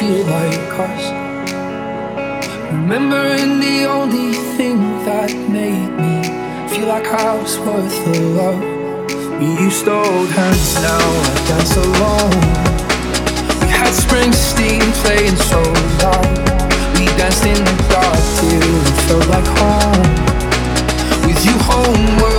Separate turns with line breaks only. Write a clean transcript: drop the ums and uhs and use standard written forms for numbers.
be like us. Remembering the only thing that made me feel like I was worth the love. We used to hold hands, now I dance alone. We had Springsteen playing so loud. We danced in the dark till it felt like home. With you, homework